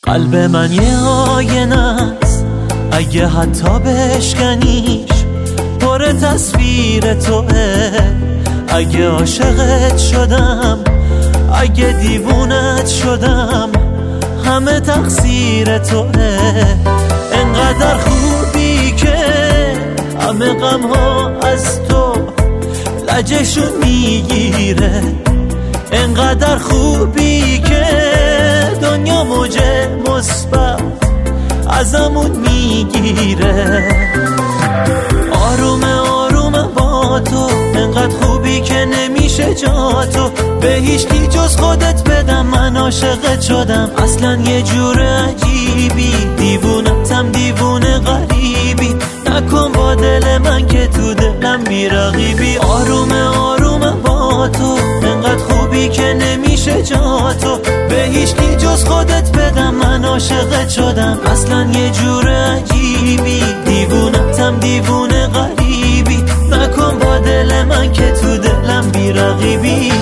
قلب من یه آینه است، اگه حتی بشکنیش پر تصویر توه. اگه عاشقت شدم، اگه دیوونت شدم، همه تقصیر توه. انقدر خوبی که همه غم ها از تو لجشون میگیره. انقدر خوبی که دنیا موج مثبت ازمون میگیره. آرومه آرومه با تو، انقدر خوبی که نمیشه جا تو به هیچکی جز خودت بدم. من عاشقت شدم اصلا یه جور عجیبی، دیوونتم دیوونه غریبی. نکن با دل من که تو دلم بیرقیبی. آرومه آرومه با تو، انقدر خوبی که نمیشه جا تو به هیچکی جز خودت بدم. من عاشقت شدم اصلا یه جور عجیبی، دیوونتم دیوونه غریبی. نکن با دل من که تو دلم بیرقیبی.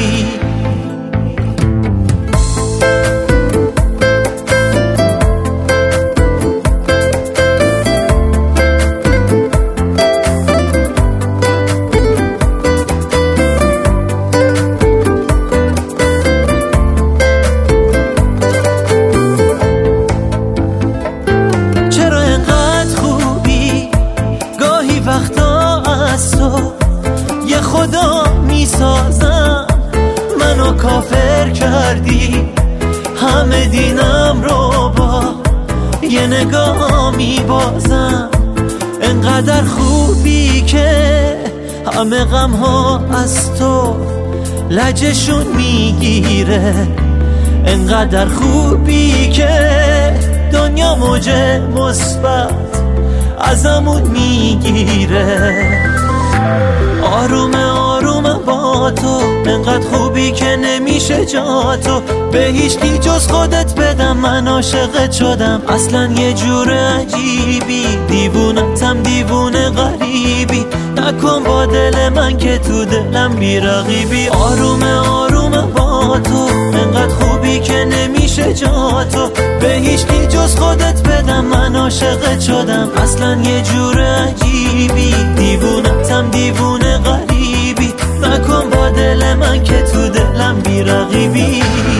وقتا از تو یه خدا میسازم، منو کافر کردی، همه دینم رو با یه نگاه میبازم. انقدر خوبی که همه غم ها از تو لجشون میگیره. انقدر خوبی که دنیا موج مثبت ازمون میگیره. آرومه آرومه با تو، انقدر خوبی که نمیشه جا تو به هیچکی جز خودت بدم. من عاشقت شدم اصلا یه جور عجیبی، دیوونتم دیوونه غریبی. نکن با دل من که تو دلم بیرقیبی. آرومه آرومه با تو، انقدر خوبی که نمیشه جا تو به هیچکی جز خودت بدم. من عاشقت شدم اصلا یه جور عجیبی، دیوونتم دیوونه غریبی. نکن با دل من که تو دلم بیرقیبی.